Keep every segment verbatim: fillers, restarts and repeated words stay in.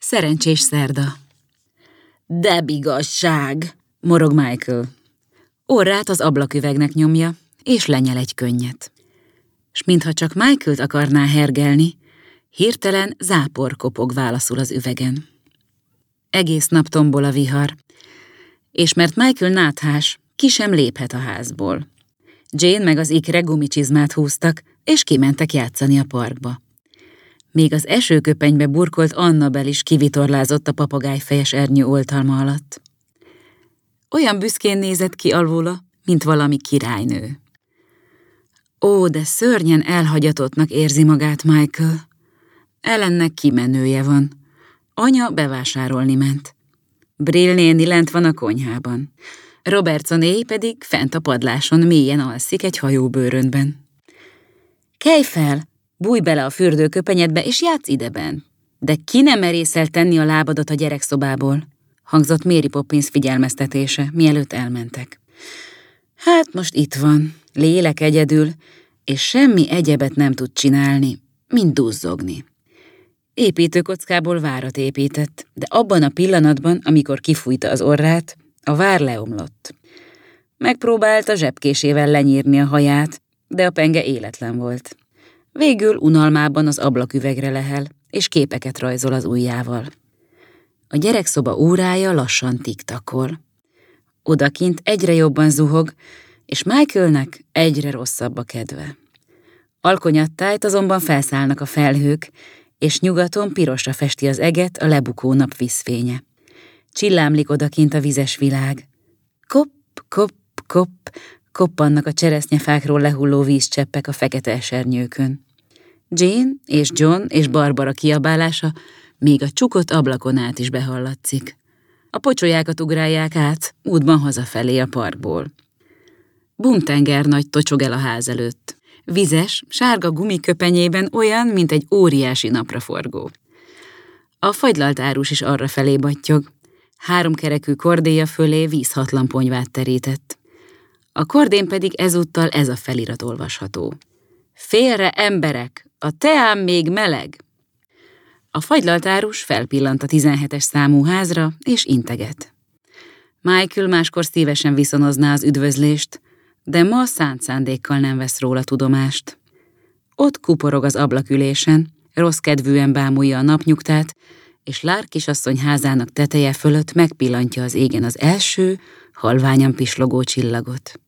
Szerencsés szerda. De bigasság, morog Michael. Orrát az ablaküvegnek nyomja, és lenyel egy könnyet. S mintha csak Michaelt akarná hergelni, hirtelen zápor kopog válaszul az üvegen. Egész nap tombol a vihar, és mert Michael náthás, ki sem léphet a házból. Jane meg az ikre gumicsizmát húztak, és kimentek játszani a parkba. Még az esőköpenybe burkolt Annabel is kivitorlázott a papagájfejes ernyő oltalma alatt. Olyan büszkén nézett ki alvóla, mint valami királynő. Ó, de szörnyen elhagyatottnak érzi magát Michael. Ellennek kimenője van. Anya bevásárolni ment. Brill néni lent van a konyhában. Robertsoné pedig fent a padláson mélyen alszik egy hajóbőröndben. Kelj fel, bújj bele a fürdőköpenyedbe és játsz ideben. De ki nem merészel tenni a lábadat a gyerekszobából, hangzott Mary Poppins figyelmeztetése, mielőtt elmentek. Hát most itt van, lélek egyedül, és semmi egyebet nem tud csinálni, mint duzzogni. Építőkockából várat épített, de abban a pillanatban, amikor kifújta az orrát, a vár leomlott. Megpróbált a zsebkésével lenyírni a haját, de a penge életlen volt. Végül unalmában az ablaküvegre lehel, és képeket rajzol az ujjával. A gyerekszoba órája lassan tiktakol. Odakint egyre jobban zuhog, és Michaelnek egyre rosszabb a kedve. Alkonyattájt azonban felszállnak a felhők, és nyugaton pirosra festi az eget a lebukó nap vízfénye. Csillámlik odakint a vizes világ. Kopp, kopp, kopp, koppannak a cseresznyefákról lehulló vízcseppek a fekete esernyőkön. Jane és John és Barbara kiabálása még a csukott ablakon át is behallatszik. A pocsolyákat ugrálják át, útban hazafelé a parkból. Bumtenger nagy tocsog el a ház előtt. Vizes, sárga gumiköpenyében olyan, mint egy óriási napraforgó. A fagylalt árus is arrafelé battyog. Háromkerekű kordéja fölé vízhatlan ponyvát terített. A kordén pedig ezúttal ez a felirat olvasható. Félre, emberek! A teám még meleg! A fagylalt árus felpillant a tizenhetes számú házra, és integet. Michael máskor szívesen viszonozná az üdvözlést, de ma szánt szándékkal nem vesz róla tudomást. Ott kuporog az ablakülésen, rossz kedvűen bámulja a napnyugtát, és Lark kisasszony házának teteje fölött megpillantja az égen az első, halványan pislogó csillagot.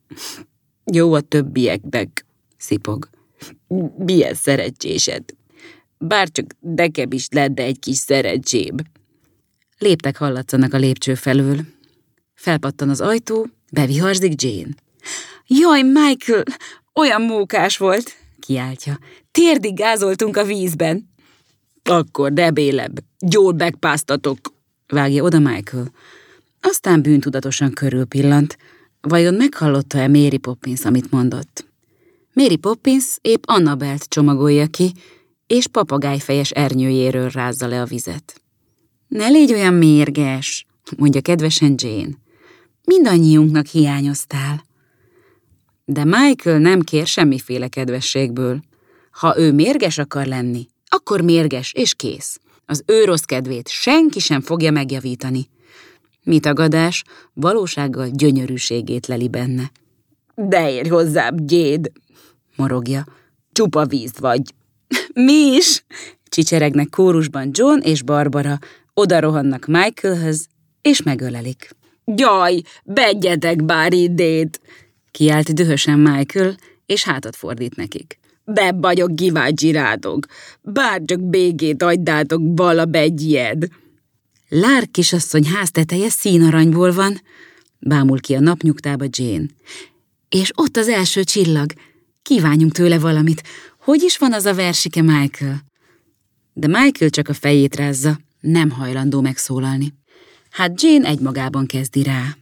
Jó a többieknek, szipog. Milyen szerencsésed. Bárcsak nekem is lenne egy kis szerencsém. Léptek hallatszanak a lépcső felől. Felpattan az ajtó, beviharzik Jane. Jaj, Michael, olyan mókás volt, kiáltja. Térdig gázoltunk a vízben. Akkor debélebb, gyól megpáztatok, vágja oda Michael. Aztán bűntudatosan körülpillant. Vajon meghallotta-e Mary Poppins, amit mondott? Mary Poppins épp Annabelt csomagolja ki, és papagájfejes ernyőjéről rázza le a vizet. Ne légy olyan mérges, mondja kedvesen Jane. Mindannyiunknak hiányoztál. De Michael nem kér semmiféle kedvességből. Ha ő mérges akar lenni, akkor mérges és kész. Az ő rossz kedvét senki sem fogja megjavítani. Mi tagadás, valósággal gyönyörűségét leli benne. De érj hozzám, gyéd, morogja. Csupa víz vagy. Mi is? Csicseregnek kórusban John és Barbara, oda rohannak Michaelhez, és megölelik. Jaj, begyetek bár idét! Kiált dühösen Michael, és hátat fordít nekik. De vagyok kíváncsi rátok, bárcsak békét adjátok vala begyjed. Lark kisasszony házteteje színaranyból van, bámul ki a napnyugtába Jane. És ott az első csillag. Kívánjunk tőle valamit. Hogy is van az a versike, Michael? De Michael csak a fejét rázza, nem hajlandó megszólalni. Hát Jane egymagában kezdi rá.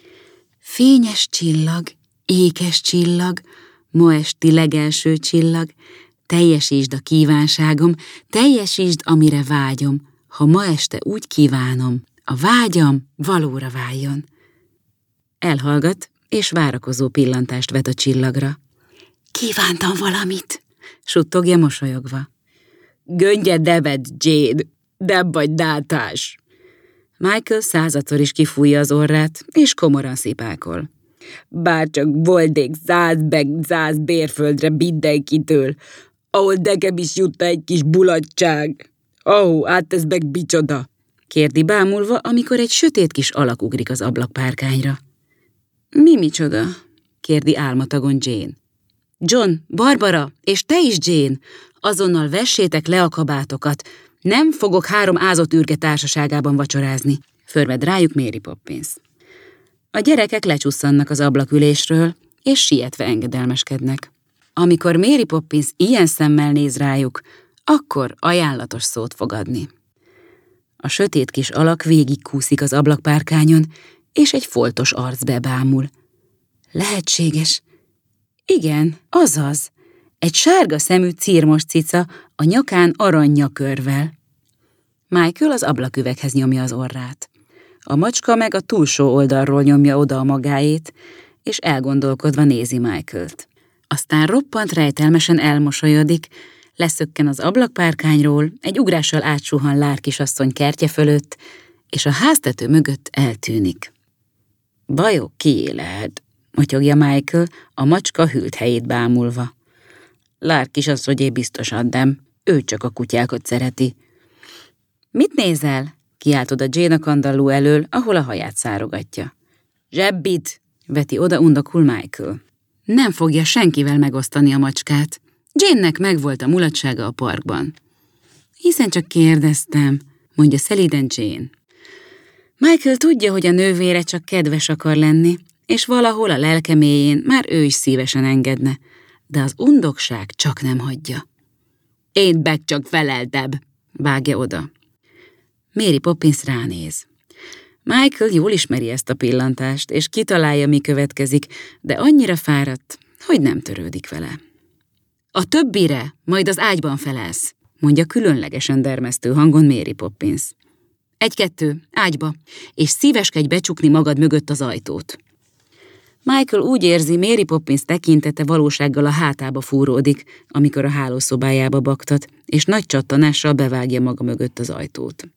Fényes csillag, ékes csillag, ma esti legelső csillag, teljesítsd a kívánságom, teljesítsd, amire vágyom, ha ma este úgy kívánom, a vágyam valóra váljon. Elhallgat, és várakozó pillantást vet a csillagra. Kívántam valamit, suttogja mosolyogva. Göndje nevet, Jane, De vagy dátás! Michael századszor is kifújja az orrát, és komoran szipákol. Bárcsak volnék száz meg száz bérföldre mindenkitől, ahol nekem is jutna egy kis bulatság. Ahó, hát ez meg micsoda? Kérdi bámulva, amikor egy sötét kis alak ugrik az ablakpárkányra. Mi micsoda? Kérdi álmatagon Jane. John, Barbara, és te is, Jane, azonnal vessétek le a kabátokat. Nem fogok három ázott ürge társaságában vacsorázni. Förmed rájuk Mary Poppins. A gyerekek lecsusszannak az ablakülésről, és sietve engedelmeskednek. Amikor Mary Poppins ilyen szemmel néz rájuk, akkor ajánlatos szót fog adni. A sötét kis alak végigkúszik az ablakpárkányon, és egy foltos arc bámul. Lehetséges? Igen, azaz. Egy sárga szemű círmos cica, a nyakán aranynyakörvel. Michael az ablaküveghez nyomja az orrát. A macska meg a túlsó oldalról nyomja oda a magáét, és elgondolkodva nézi Michaelt. Aztán roppant rejtelmesen elmosolyodik, leszökken az ablakpárkányról, egy ugrással átsuhan Lár kisasszony kertje fölött, és a háztető mögött eltűnik. Vajon kié lehet? Motyogja Michael, a macska hűlt helyét bámulva. Lár kisasszonyé biztosan nem, ő csak a kutyákat szereti. Mit nézel? Kiált oda Jane a kandalló elől, ahol a haját szárogatja. Zsebbit! Veti oda undokul Michael. Nem fogja senkivel megosztani a macskát. Jane-nek megvolt a mulatsága a parkban. Hiszen csak kérdeztem, mondja szelíden Jane. Michael tudja, hogy a nővére csak kedves akar lenni, és valahol a lelke mélyén már ő is szívesen engedne, de az undokság csak nem hagyja. Én meg csak feleltebb, vágja oda. Mary Poppins ránéz. Michael jól ismeri ezt a pillantást, és kitalálja, mi következik, de annyira fáradt, hogy nem törődik vele. A többire majd az ágyban felelsz, mondja különlegesen dermesztő hangon Mary Poppins. Egy-kettő, ágyba, és szíveskedj becsukni magad mögött az ajtót. Michael úgy érzi, Mary Poppins tekintete valósággal a hátába fúródik, amikor a hálószobájába baktat, és nagy csattanással bevágja maga mögött az ajtót.